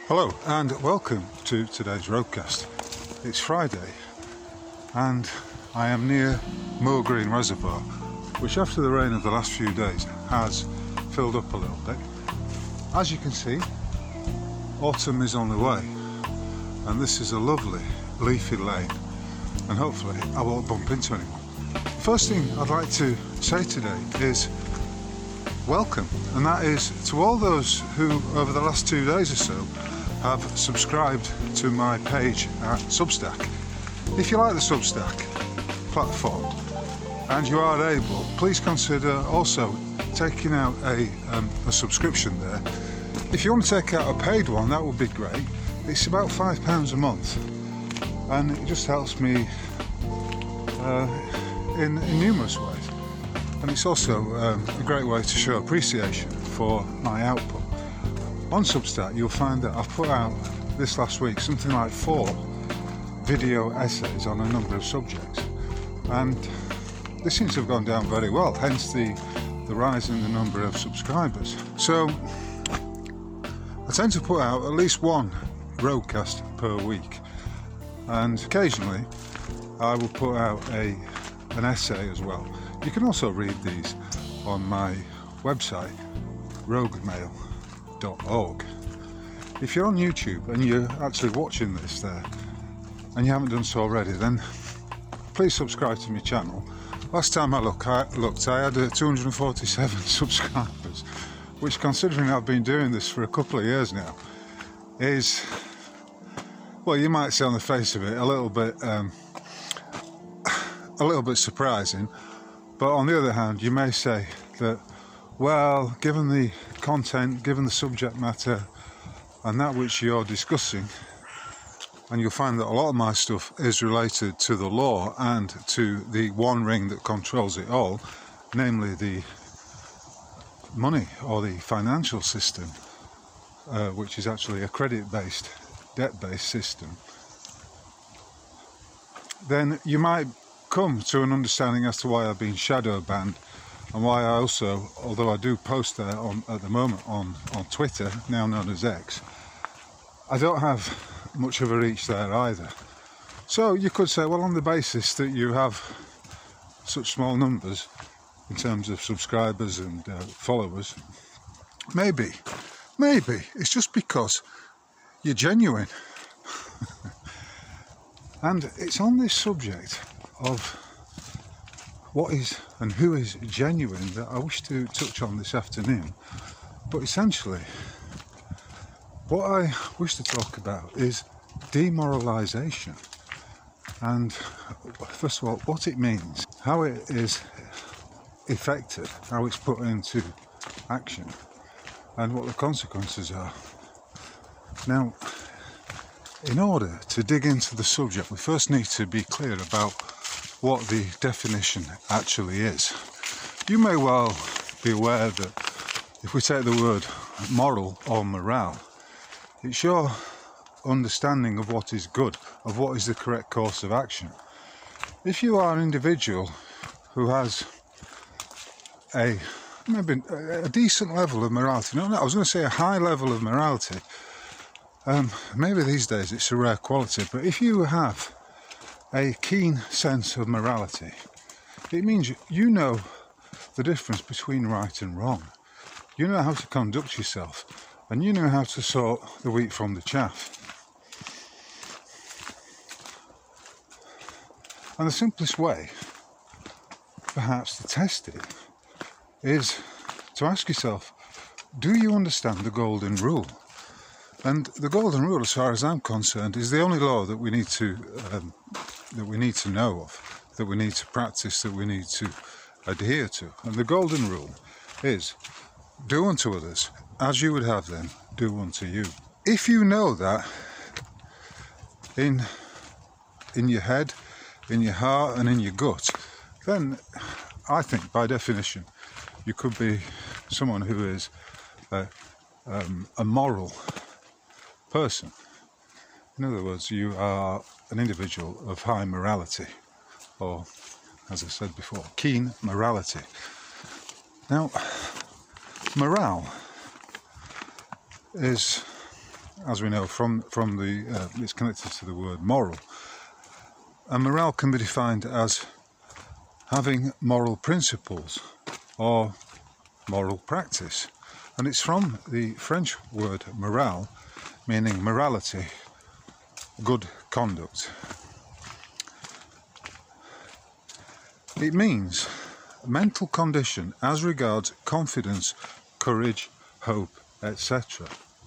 Hello and welcome to today's roadcast. It's Friday and I am near Moor Green Reservoir, which after the rain of the last few days has filled up a little bit. As you can see, autumn is on the way and this is a lovely leafy lane and hopefully I won't bump into anyone. The first thing I'd like to say today is welcome, and that is to all those who over the last 2 days or so have subscribed to my page at Substack. If you like the Substack platform and you are able, please consider also taking out a subscription there. If you want to take out a paid one, that would be great. It's about £5 a month and it just helps me in numerous ways, and it's also a great way to show appreciation for my output. On Substack you'll find that I've put out this last week something like 4 video essays on a number of subjects, and this seems to have gone down very well, hence the rise in the number of subscribers. So I tend to put out at least one roadcast per week, and occasionally I will put out an essay as well. You can also read these on my website, roguemail.org. If you're on YouTube and you're actually watching this there and you haven't done so already, then please subscribe to my channel. Last time I looked I had 247 subscribers, which, considering I've been doing this for a couple of years now, is, well, you might say on the face of it a little bit surprising, but on the other hand you may say that, well, given the content, given the subject matter and that which you're discussing, and you'll find that a lot of my stuff is related to the law and to the one ring that controls it all, namely the money or the financial system, which is actually a credit-based, debt-based system, then you might come to an understanding as to why I've been shadow banned, and why I also, although I do post there at the moment on Twitter, now known as X, I don't have much of a reach there either. So you could say, well, on the basis that you have such small numbers in terms of subscribers and followers, maybe it's just because you're genuine. And it's on this subject of what is and who is genuine that I wish to touch on this afternoon. But essentially, what I wish to talk about is demoralisation, and first of all, what it means, how it is effected, how it's put into action, and what the consequences are. Now, in order to dig into the subject, we first need to be clear about what the definition actually is. You may well be aware that if we take the word moral or morale, it's your understanding of what is good, of what is the correct course of action. If you are an individual who has maybe a decent level of morality, I was going to say a high level of morality, maybe these days it's a rare quality, but if you have a keen sense of morality, it means you know the difference between right and wrong. You know how to conduct yourself, and you know how to sort the wheat from the chaff. And the simplest way, perhaps, to test it is to ask yourself, do you understand the golden rule? And the golden rule, as far as I'm concerned, is the only law that we need to know of, that we need to practice, that we need to adhere to. And the golden rule is, do unto others as you would have them do unto you. If you know that in your head, in your heart and in your gut, then I think by definition you could be someone who is a moral person. In other words, you are an individual of high morality, or, as I said before, keen morality. Now, morale is as we know from the it's connected to the word moral. And morale can be defined as having moral principles or moral practice. And it's from the French word morale, meaning morality, good conduct. It means mental condition as regards confidence, courage, hope, etc.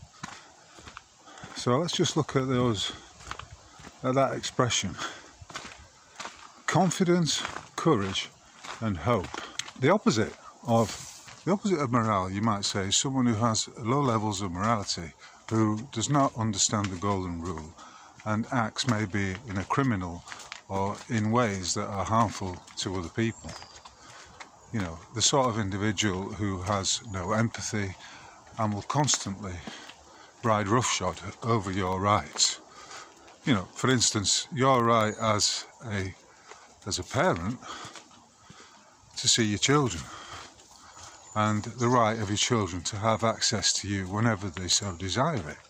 So let's just look at that expression. Confidence, courage, and hope. The opposite of morale, you might say, is someone who has low levels of morality, who does not understand the golden rule and acts maybe in a criminal or in ways that are harmful to other people. You know, the sort of individual who has no empathy and will constantly ride roughshod over your rights. You know, for instance, your right as a parent to see your children, and the right of your children to have access to you whenever they so desire it.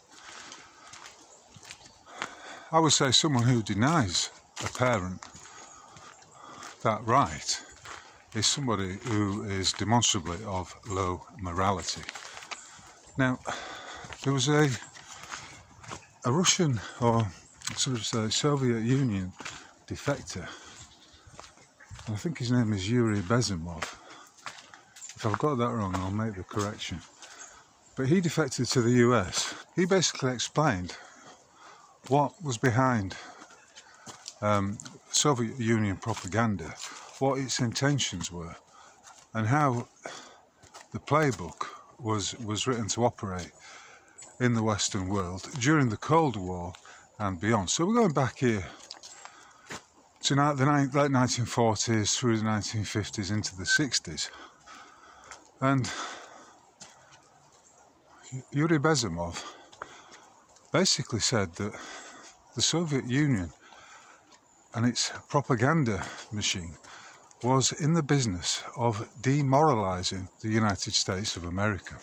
I would say someone who denies a parent that right is somebody who is demonstrably of low morality. Now, there was a Russian, or sort of say Soviet Union defector, I think his name is Yuri Bezimov. If I've got that wrong, I'll make the correction. But he defected to the US. He basically explained what was behind Soviet Union propaganda, what its intentions were, and how the playbook was written to operate in the Western world during the Cold War and beyond. So we're going back here to the late 1940s through the 1950s into the 60s. And Yuri Bezimov basically said that the Soviet Union and its propaganda machine was in the business of demoralizing the United States of America.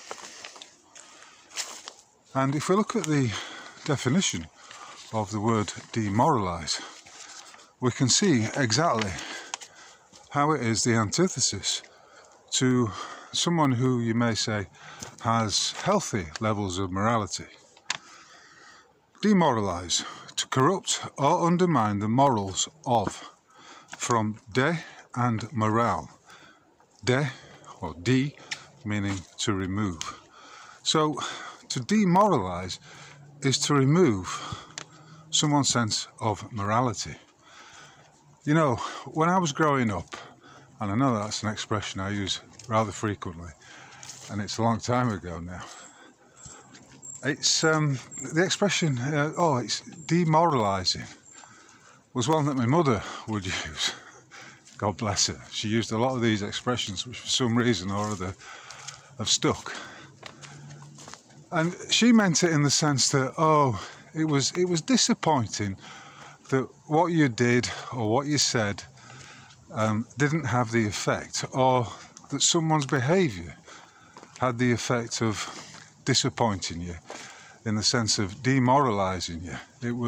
And if we look at the definition of the word demoralize, we can see exactly how it is the antithesis to someone who you may say has healthy levels of morality. Demoralize, to corrupt or undermine the morals of, from de and morale. De, or de, meaning to remove. So, to demoralize is to remove someone's sense of morality. You know, when I was growing up, and I know that's an expression I use rather frequently, and it's a long time ago now, it's the expression, it's demoralising, was one that my mother would use. God bless her. She used a lot of these expressions which for some reason or other have stuck. And she meant it in the sense that, it was disappointing that what you did or what you said didn't have the effect, or that someone's behaviour had the effect of disappointing you, in the sense of demoralising you.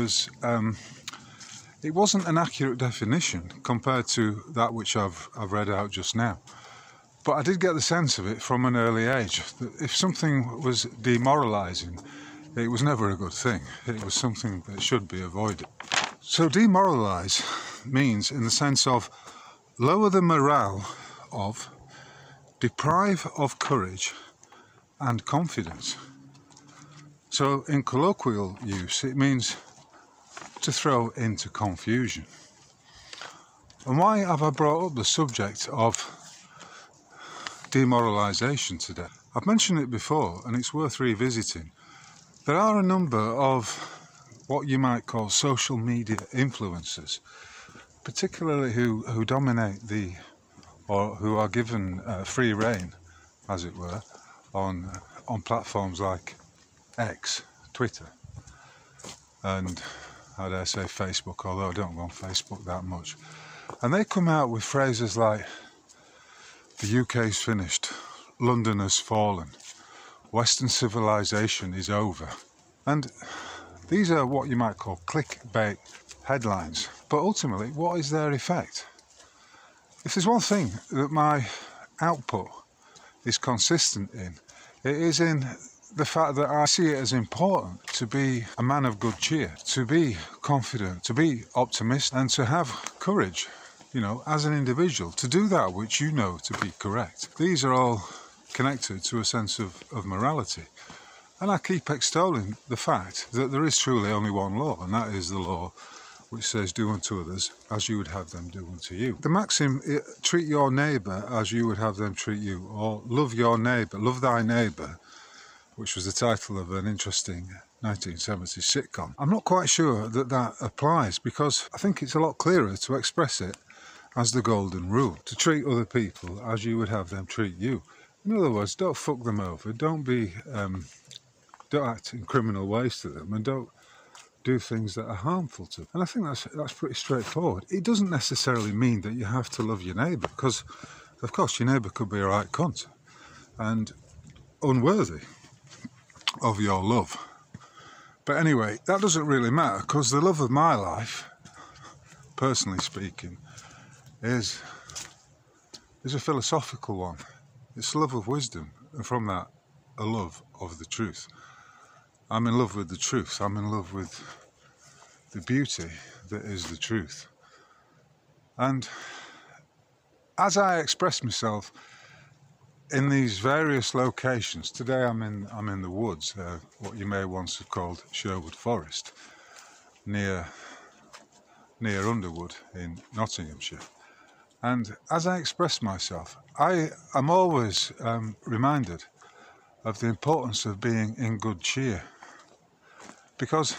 It wasn't an accurate definition compared to that which I've read out just now. But I did get the sense of it from an early age, that if something was demoralising, it was never a good thing. It was something that should be avoided. So demoralise means in the sense of lower the morale of, deprive of courage and confidence. So in colloquial use, it means to throw into confusion. And why have I brought up the subject of demoralisation today? I've mentioned it before, and it's worth revisiting. There are a number of what you might call social media influencers, particularly who dominate or who are given free rein, as it were, on platforms like X, Twitter, and I dare say Facebook, although I don't go on Facebook that much. And they come out with phrases like, the UK's finished, London has fallen, Western civilization is over, And these are what you might call clickbait headlines. But ultimately, what is their effect? If there's one thing that my output is consistent in, it is in the fact that I see it as important to be a man of good cheer, to be confident, to be optimistic, and to have courage, as an individual, to do that which you know to be correct. These are all connected to a sense of morality. And I keep extolling the fact that there is truly only one law, and that is the law which says, do unto others as you would have them do unto you. The maxim, treat your neighbour as you would have them treat you, or love your neighbour, love thy neighbour, which was the title of an interesting 1970s sitcom. I'm not quite sure that applies, because I think it's a lot clearer to express it as the golden rule, to treat other people as you would have them treat you. In other words, don't fuck them over, don't act in criminal ways to them, and don't do things that are harmful to them. And I think that's pretty straightforward. It doesn't necessarily mean that you have to love your neighbour, because, of course, your neighbour could be a right cunt and unworthy of your love. But anyway, that doesn't really matter, because the love of my life, personally speaking, is a philosophical one. It's a love of wisdom, and from that, a love of the truth. I'm in love with the truth. I'm in love with the beauty that is the truth. And as I express myself in these various locations, today I'm in the woods, what you may once have called Sherwood Forest, near Underwood in Nottinghamshire. And as I express myself, I am always reminded of the importance of being in good cheer, because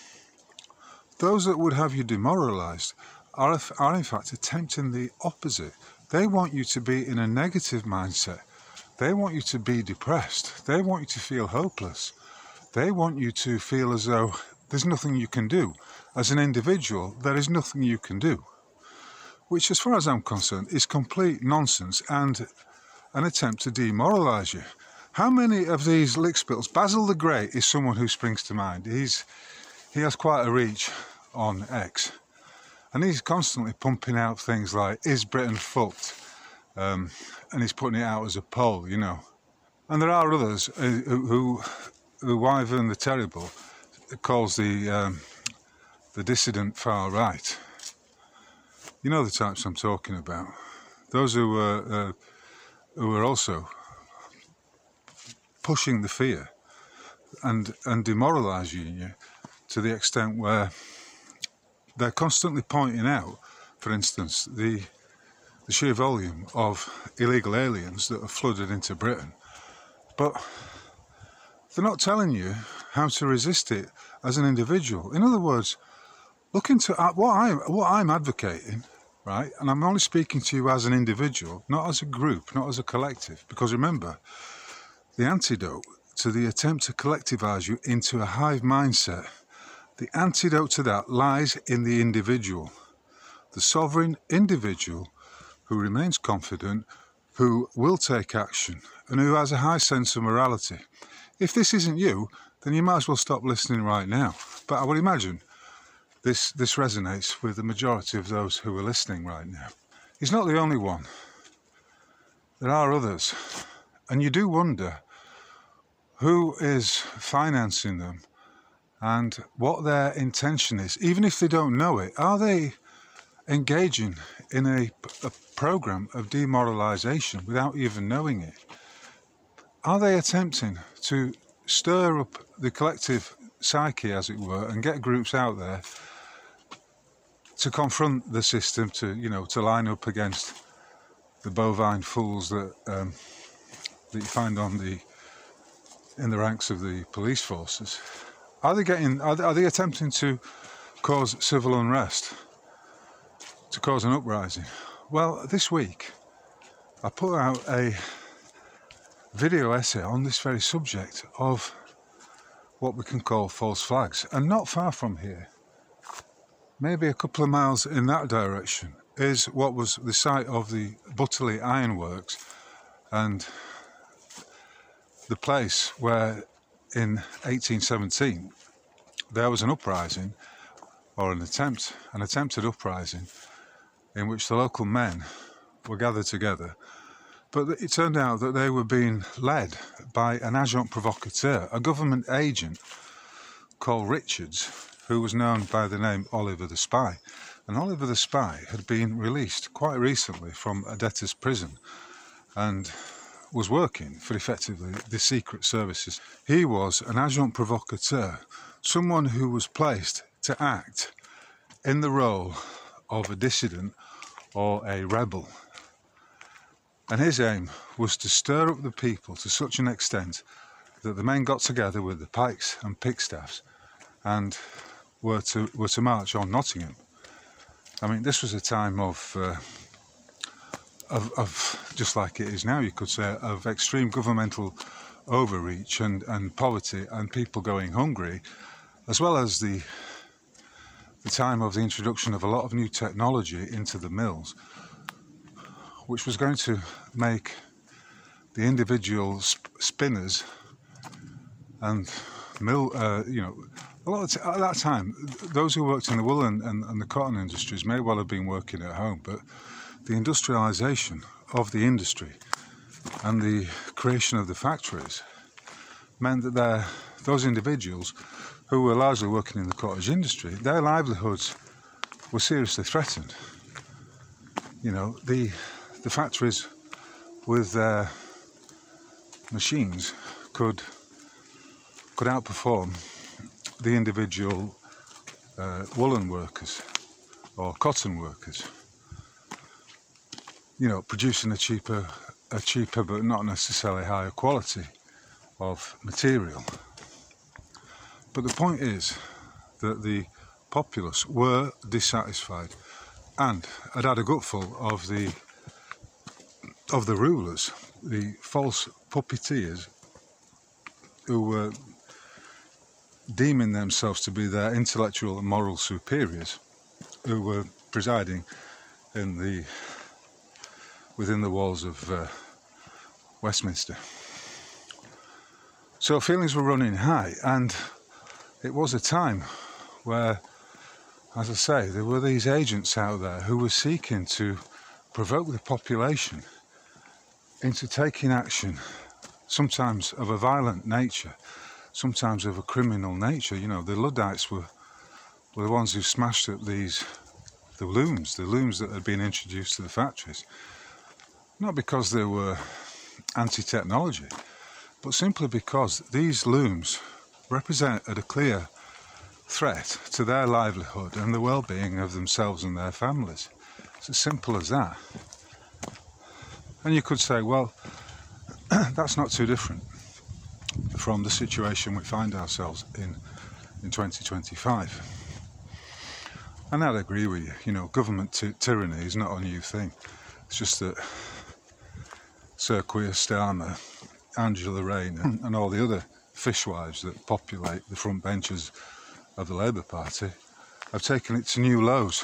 those that would have you demoralised are in fact attempting the opposite. They want you to be in a negative mindset. They want you to be depressed. They want you to feel hopeless. They want you to feel as though there's nothing you can do. As an individual, there is nothing you can do, which, as far as I'm concerned, is complete nonsense and an attempt to demoralise you. How many of these lickspittle? Basil the Great is someone who springs to mind. He has quite a reach on X, and he's constantly pumping out things like, is Britain fucked? And he's putting it out as a poll, And there are others who Wyvern the Terrible calls the dissident far right. You know the types I'm talking about. Those who are also pushing the fear and demoralising you to the extent where they're constantly pointing out, for instance, the sheer volume of illegal aliens that have flooded into Britain, but they're not telling you how to resist it as an individual. In other words, look into what I'm advocating, right? And I'm only speaking to you as an individual, not as a group, not as a collective, because remember, the antidote to the attempt to collectivise you into a hive mindset, the antidote to that lies in the individual, the sovereign individual who remains confident, who will take action, and who has a high sense of morality. If this isn't you, then you might as well stop listening right now. But I would imagine this resonates with the majority of those who are listening right now. He's not the only one. There are others. And you do wonder who is financing them and what their intention is. Even if they don't know it, are they engaging in a program of demoralisation without even knowing it? Are they attempting to stir up the collective psyche, as it were, and get groups out there to confront the system, to line up against the bovine fools that you find in the ranks of the police forces? Are they attempting to cause civil unrest, to cause an uprising? Well, this week I put out a video essay on this very subject of what we can call false flags, and not far from here, maybe a couple of miles in that direction, is what was the site of the Butterley Ironworks, and the place where in 1817 there was an uprising, or an attempted uprising, in which the local men were gathered together. But it turned out that they were being led by an agent provocateur, a government agent called Richards, who was known by the name Oliver the Spy. And Oliver the Spy had been released quite recently from a debtor's prison and was working for effectively the secret services. He was an agent provocateur, someone who was placed to act in the role of a dissident or a rebel. And his aim was to stir up the people to such an extent that the men got together with the pikes and pickstaffs and were to march on Nottingham. I mean, this was a time of just like it is now, you could say, of extreme governmental overreach and poverty and people going hungry, as well as the time of the introduction of a lot of new technology into the mills, which was going to make the individual spinners and mill, a lot of at that time, those who worked in the wool and the cotton industries may well have been working at home, but the industrialisation of the industry and the creation of the factories meant that those individuals who were largely working in the cottage industry, their livelihoods were seriously threatened. You know, the factories with their machines could outperform the individual woolen workers or cotton workers, you know, producing a cheaper but not necessarily higher quality of material. But the point is that the populace were dissatisfied and had had a gutful of the rulers, the false puppeteers, who were deeming themselves to be their intellectual and moral superiors, who were presiding within the walls of Westminster. So feelings were running high, and it was a time where, as I say, there were these agents out there who were seeking to provoke the population into taking action, sometimes of a violent nature, sometimes of a criminal nature. You know, the Luddites were the ones who smashed up the looms that had been introduced to the factories. Not because they were anti-technology, but simply because these looms represented a clear threat to their livelihood and the well-being of themselves and their families. It's as simple as that. And you could say, well, that's not too different from the situation we find ourselves in 2025. And I'd agree with you. You know, government tyranny is not a new thing. It's just that Sir Keir Starmer, Angela Rayner, and all the other fishwives that populate the front benches of the Labour Party have taken it to new lows.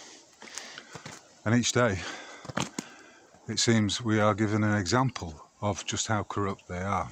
And each day, it seems we are given an example of just how corrupt they are.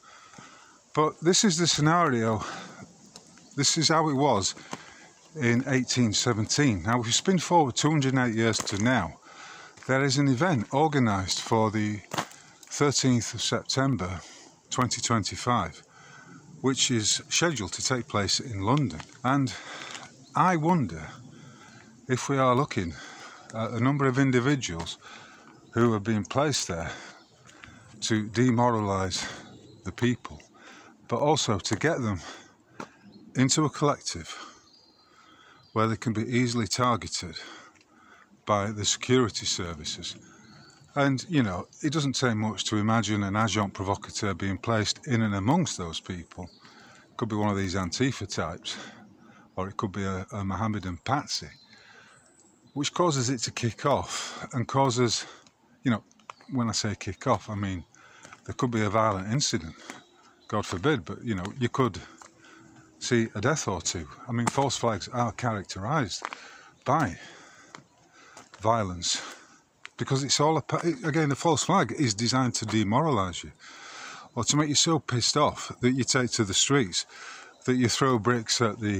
But this is the scenario, this is how it was in 1817. Now, if we spin forward 208 years to now, there is an event organised for the 13th of September 2025, which is scheduled to take place in London. And I wonder if we are looking at a number of individuals who have been placed there to demoralise the people, but also to get them into a collective where they can be easily targeted by the security services. And, you know, it doesn't take much to imagine an agent provocateur being placed in and amongst those people. It could be one of these Antifa types, or it could be a Mohammedan patsy, which causes it to kick off and causes, you know, when I say kick off, I mean there could be a violent incident, God forbid, but, you know, you could see a death or two. I mean, false flags are characterised by violence, because it's all, again, the false flag is designed to demoralise you, or to make you so pissed off that you take to the streets that you throw bricks at the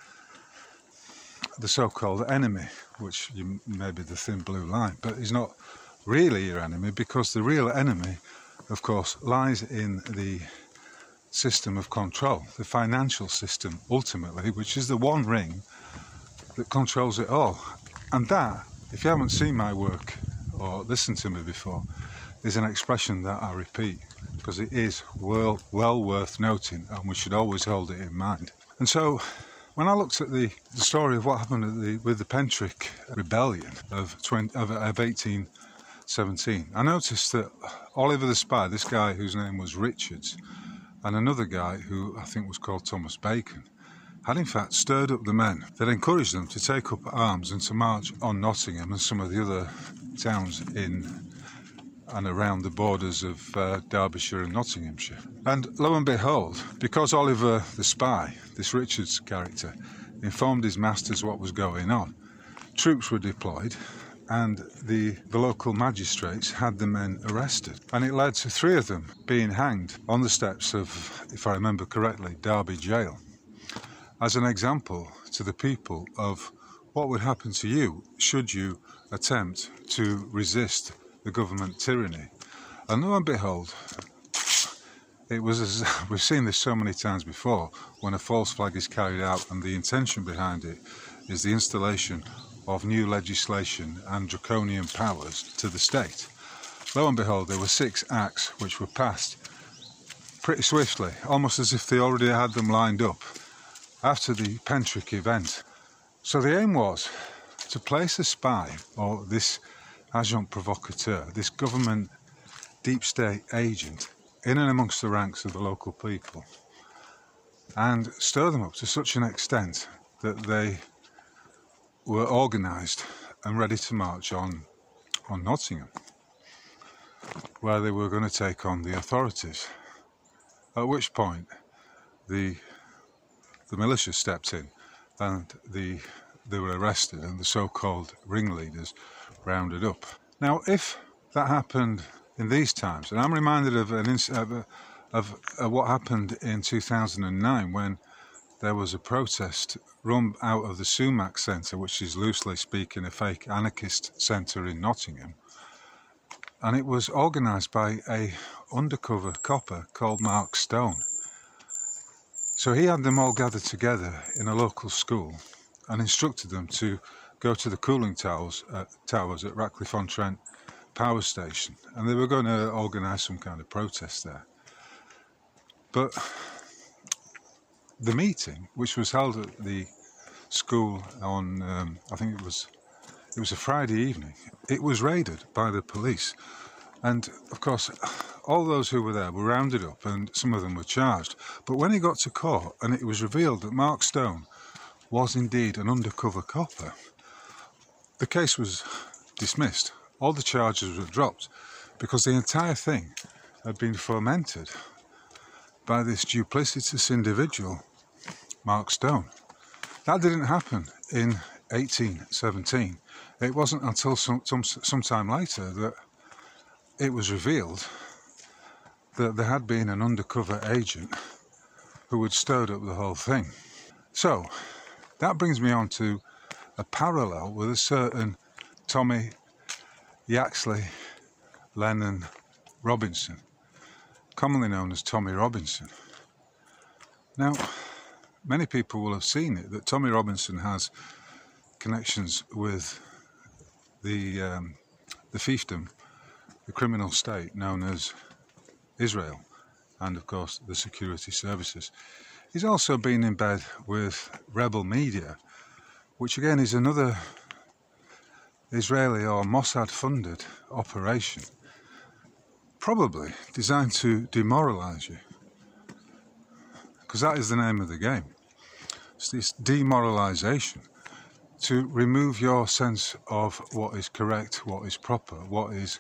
so-called enemy, which may be the thin blue line, but is not really your enemy, because the real enemy, of course, lies in the system of control, the financial system, ultimately, which is the one ring that controls it all. And that, if you haven't seen my work or listened to me before, is an expression that I repeat, because it is well worth noting, and we should always hold it in mind. And so, when I looked at the story of what happened with the Pentrick Rebellion of 1817, I noticed that Oliver the Spy, this guy whose name was Richards, and another guy who I think was called Thomas Bacon, had in fact stirred up the men that encouraged them to take up arms and to march on Nottingham and some of the other towns in and around the borders of Derbyshire and Nottinghamshire. And lo and behold, because Oliver the Spy, this Richards character, informed his masters what was going on, troops were deployed and the local magistrates had the men arrested. And it led to 3 of them being hanged on the steps of, if I remember correctly, Derby Jail, as an example to the people of what would happen to you should you attempt to resist the government tyranny. And lo and behold, it was, as we've seen this so many times before, when a false flag is carried out and the intention behind it is the installation of new legislation and draconian powers to the state. Lo and behold, there were 6 acts which were passed pretty swiftly, almost as if they already had them lined up after the Pentrick event. So the aim was to place a spy, or this agent provocateur, this government deep state agent, in and amongst the ranks of the local people, and stir them up to such an extent that they were organised and ready to march on Nottingham, where they were going to take on the authorities. At which point the militia stepped in and they were arrested and the so-called ringleaders rounded up. Now, if that happened in these times, and I'm reminded of what happened in 2009 when there was a protest run out of the Sumac Centre, which is loosely speaking a fake anarchist centre in Nottingham, and it was organised by a undercover copper called Mark Stone. So he had them all gathered together in a local school and instructed them to go to the cooling towers at Ratcliffe-on-Trent power station, and they were going to organise some kind of protest there. But the meeting, which was held at the school on, I think it was a Friday evening, it was raided by the police. And of course, all those who were there were rounded up and some of them were charged. But when he got to court and it was revealed that Mark Stone was indeed an undercover copper, the case was dismissed. All the charges were dropped because the entire thing had been fomented by this duplicitous individual, Mark Stone. That didn't happen in 1817. It wasn't until some time later that it was revealed that there had been an undercover agent who had stirred up the whole thing. So that brings me on to a parallel with a certain Tommy Yaxley Lennon Robinson, commonly known as Tommy Robinson. Now, many people will have seen it, that Tommy Robinson has connections with the fiefdom, the criminal state known as Israel, and of course the security services. He's also been in bed with Rebel Media, which again is another Israeli or Mossad-funded operation, probably designed to demoralise you, because that is the name of the game. It's this demoralisation, to remove your sense of what is correct, what is proper, what is,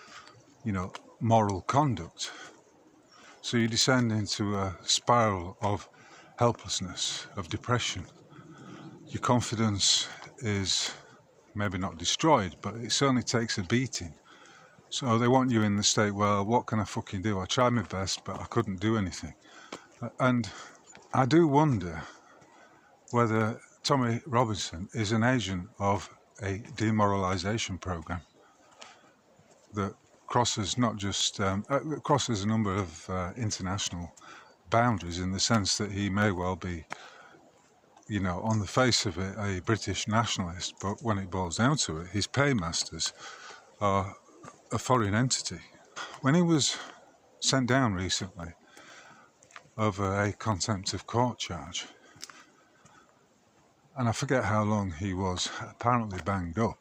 moral conduct. So you descend into a spiral of helplessness, of depression. Your confidence is maybe not destroyed, but it certainly takes a beating. So they want you in the state, well, what can I fucking do? I tried my best, but I couldn't do anything. And I do wonder whether Tommy Robinson is an agent of a demoralisation programme that crosses not just crosses a number of international boundaries, in the sense that he may well be, you know, on the face of it, a British nationalist, but when it boils down to it, his paymasters are a foreign entity. When he was sent down recently over a contempt of court charge, and I forget how long he was apparently banged up,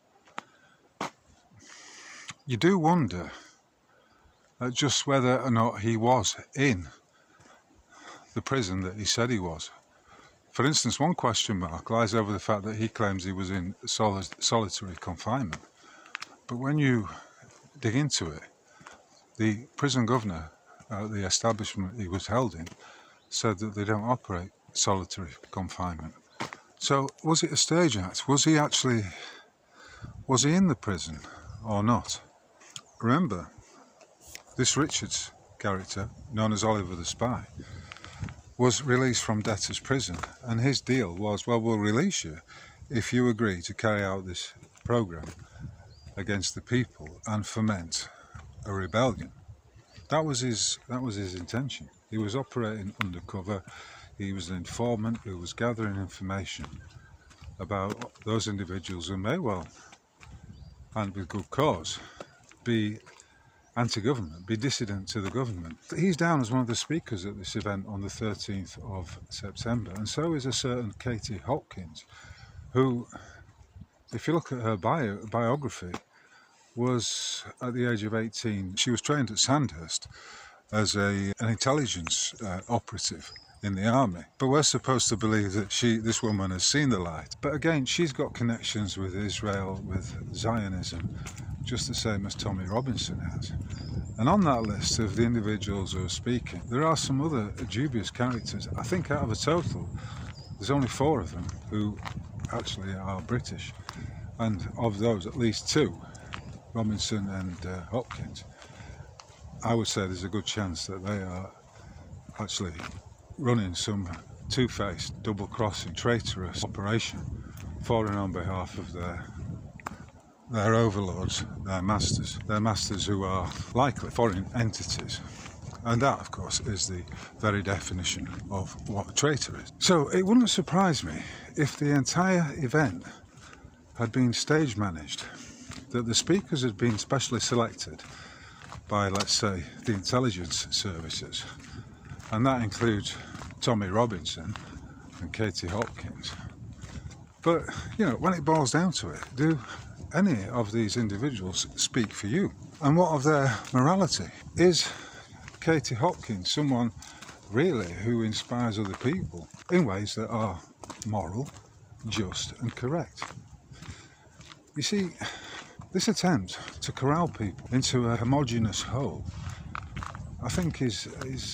you do wonder just whether or not he was in the prison that he said he was. For instance, one question mark lies over the fact that he claims he was in solitary confinement. But when you dig into it, the prison governor at the establishment he was held in said that they don't operate solitary confinement. So was it a stage act? Was he in the prison or not? Remember, this Richards character, known as Oliver the Spy, was released from debtor's prison, and his deal was, well, we'll release you if you agree to carry out this programme against the people and foment a rebellion. That was his intention. He was operating undercover. He was an informant who was gathering information about those individuals who may well, and with good cause, be anti-government, be dissident to the government. He's down as one of the speakers at this event on the 13th of September, and so is a certain Katie Hopkins, who, if you look at her biography, was at the age of 18. She was trained at Sandhurst as an intelligence operative in the army, but we're supposed to believe that this woman has seen the light. But again, she's got connections with Israel, with Zionism, just the same as Tommy Robinson has. And on that list of the individuals who are speaking, there are some other dubious characters. I think out of a total, there's only 4 of them who actually are British, and of those, at least 2, Robinson and Hopkins, I would say there's a good chance that they are actually running some two-faced, double-crossing, traitorous operation, falling on behalf of their overlords, their masters who are likely foreign entities. And that, of course, is the very definition of what a traitor is. So it wouldn't surprise me if the entire event had been stage managed, that the speakers had been specially selected by, let's say, the intelligence services, and that includes Tommy Robinson and Katie Hopkins. But, you know, when it boils down to it, do any of these individuals speak for you? And what of their morality? Is Katie Hopkins someone really who inspires other people in ways that are moral, just and correct? You see, this attempt to corral people into a homogeneous whole, I think is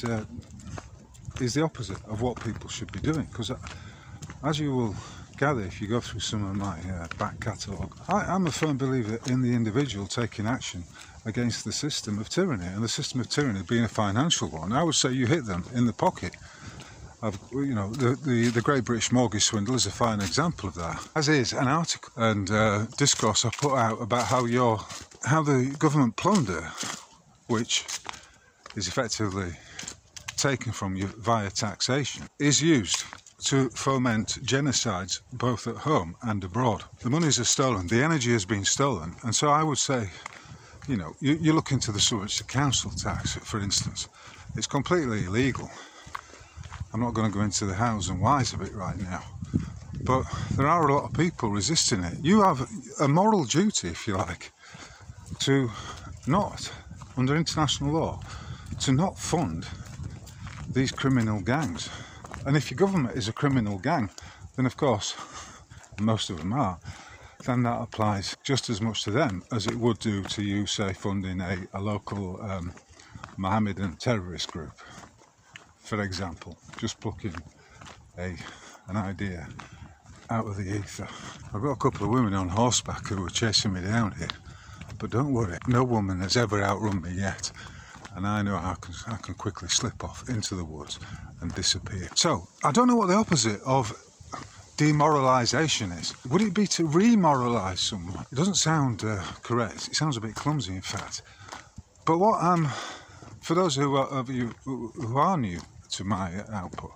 the opposite of what people should be doing. Because as you will gather if you go through some of my back catalogue, I'm a firm believer in the individual taking action against the system of tyranny, and the system of tyranny being a financial one. I would say you hit them in the pocket. You know, the Great British Mortgage Swindle is a fine example of that, as is an article and discourse I put out about how the government plunder, which is effectively taken from you via taxation, is used to foment genocides both at home and abroad. The monies are stolen, the energy has been stolen, and so I would say, you know, you look into the subject of council tax, for instance. It's completely illegal. I'm not going to go into the hows and whys of it right now, but there are a lot of people resisting it. You have a moral duty, if you like, to not, under international law, to not fund these criminal gangs. And if your government is a criminal gang, then of course, most of them are, then that applies just as much to them as it would do to you, say, funding a local Mohammedan terrorist group, for example. Just plucking an idea out of the ether. I've got a couple of women on horseback who are chasing me down here, but don't worry, no woman has ever outrun me yet. and I know I can quickly slip off into the woods and disappear. So I don't know what the opposite of demoralisation is. Would it be to remoralise someone? It doesn't sound correct. It sounds a bit clumsy, in fact. But what for those of you who are new to my output,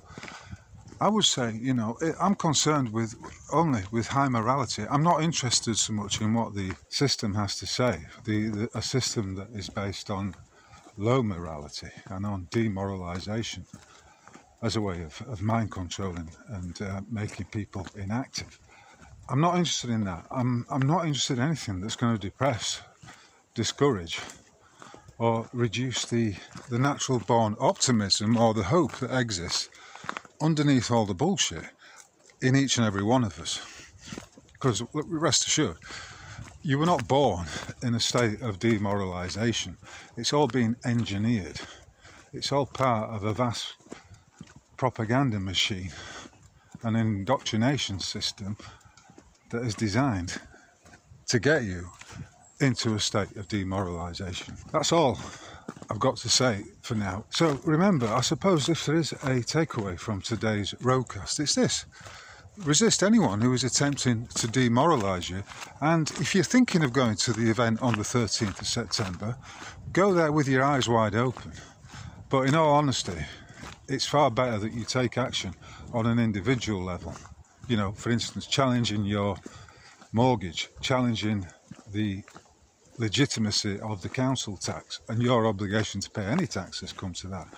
I would say, I'm concerned only with high morality. I'm not interested so much in what the system has to say. A system that is based on low morality and on demoralisation as a way of mind controlling and making people inactive. I'm not interested in that. I'm not interested in anything that's going to depress, discourage, or reduce the natural born optimism or the hope that exists underneath all the bullshit in each and every one of us. Because rest assured, you were not born in a state of demoralisation. It's all been engineered. It's all part of a vast propaganda machine, an indoctrination system that is designed to get you into a state of demoralisation. That's all I've got to say for now. So remember, I suppose if there is a takeaway from today's roadcast, it's this: resist anyone who is attempting to demoralise you, and if you're thinking of going to the event on the 13th of September, go there with your eyes wide open. But in all honesty, it's far better that you take action on an individual level. For instance, challenging your mortgage, challenging the legitimacy of the council tax and your obligation to pay any taxes come to that.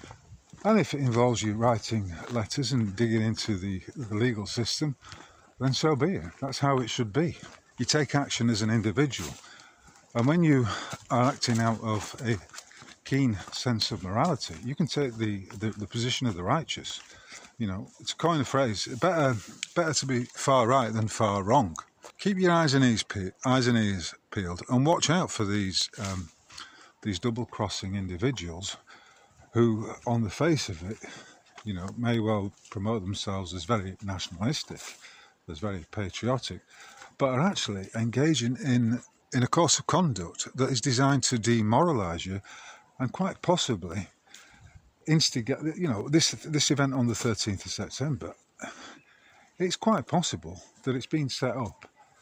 And if it involves you writing letters and digging into the legal system, then so be it. That's how it should be. You take action as an individual. And when you are acting out of a keen sense of morality, you can take the position of the righteous. To coin a phrase, better to be far right than far wrong. Keep your eyes and ears peeled, and watch out for these double-crossing individuals who, on the face of it, may well promote themselves as very nationalistic, as very patriotic, but are actually engaging in a course of conduct that is designed to demoralise you and quite possibly instigate. This event on the 13th of September, it's quite possible that it's been set up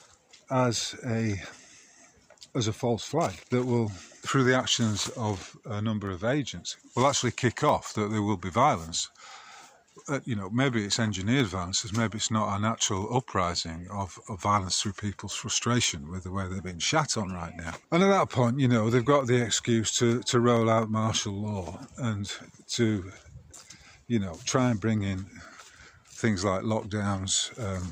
as a false flag that will, through the actions of a number of agents, will actually kick off that there will be violence. Maybe it's engineered violence, maybe it's not a natural uprising of violence through people's frustration with the way they're being shat on right now. And at that point, they've got the excuse to roll out martial law and to, try and bring in things like lockdowns,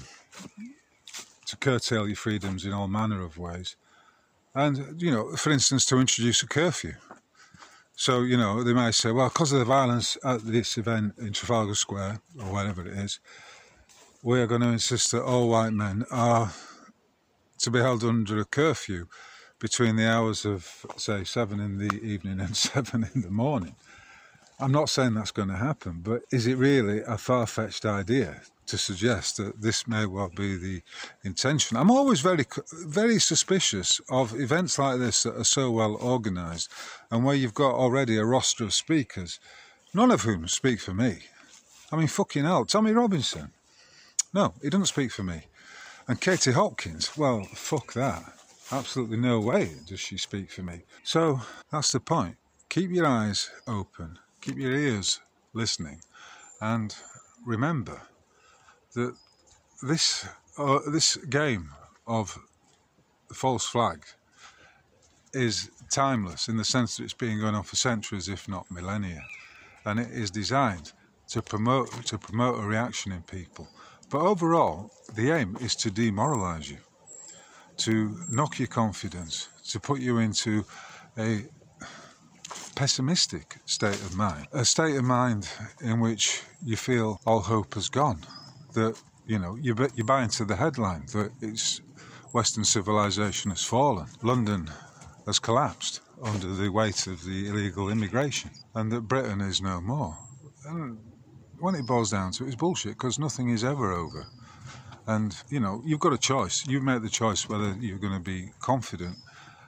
to curtail your freedoms in all manner of ways. And, for instance, to introduce a curfew. So, they might say, well, because of the violence at this event in Trafalgar Square, or wherever it is, we are going to insist that all white men are to be held under a curfew between the hours of, say, 7 in the evening and 7 in the morning. I'm not saying that's going to happen, but is it really a far-fetched idea to suggest that this may well be the intention? I'm always very, very suspicious of events like this that are so well organised and where you've got already a roster of speakers, none of whom speak for me. I mean, fucking hell, Tommy Robinson. No, he doesn't speak for me. And Katie Hopkins, well, fuck that. Absolutely no way does she speak for me. So that's the point. Keep your eyes open. Keep your ears listening. And remember that this game of the false flag is timeless in the sense that it's been going on for centuries, if not millennia, and it is designed to promote a reaction in people. But overall, the aim is to demoralise you, to knock your confidence, to put you into a pessimistic state of mind, a state of mind in which you feel all hope has gone, that you buy into the headline that it's Western civilization has fallen, London has collapsed under the weight of the illegal immigration, and that Britain is no more. And when it boils down to it, it's bullshit, because nothing is ever over. And you've got a choice. You make the choice whether you're going to be confident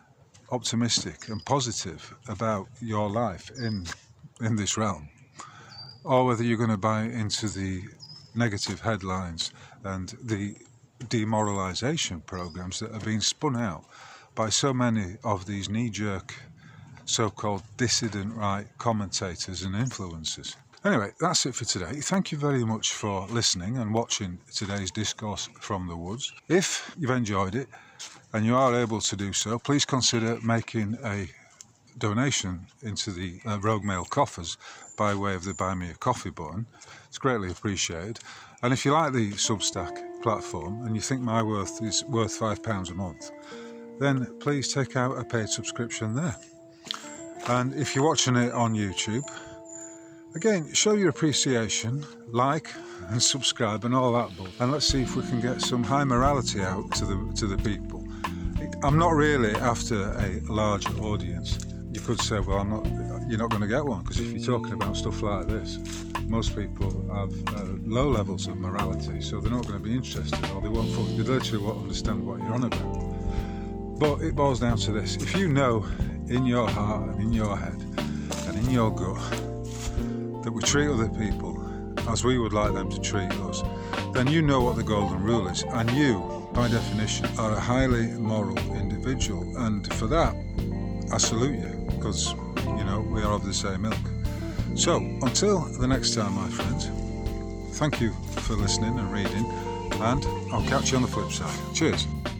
optimistic and positive about your life in this realm, or whether you're going to buy into the negative headlines and the demoralization programs that are being spun out by so many of these knee-jerk so-called dissident right commentators and influencers. Anyway, that's it for today. Thank you very much for listening and watching today's Discourse from the Woods. If you've enjoyed it and you are able to do so, please consider making a donation into the Rogue Mail coffers by way of the Buy Me a Coffee button. It's greatly appreciated. And if you like the Substack platform and you think my worth is worth £5 a month, then please take out a paid subscription there. And if you're watching it on YouTube, again, show your appreciation, like and subscribe and all that, and let's see if we can get some high morality out to the people. I'm not really after a large audience. You could say, well, you're not going to get one, because if you're talking about stuff like this, most people have low levels of morality, so they're not going to be interested, or they literally won't understand what you're on about. But it boils down to this: if you know in your heart and in your head and in your gut that we treat other people as we would like them to treat us, then you know what the golden rule is, and you, by definition, are a highly moral individual. And for that, I salute you, because, we are of the same milk. So, until the next time, my friends, thank you for listening and reading, and I'll catch you on the flip side. Cheers.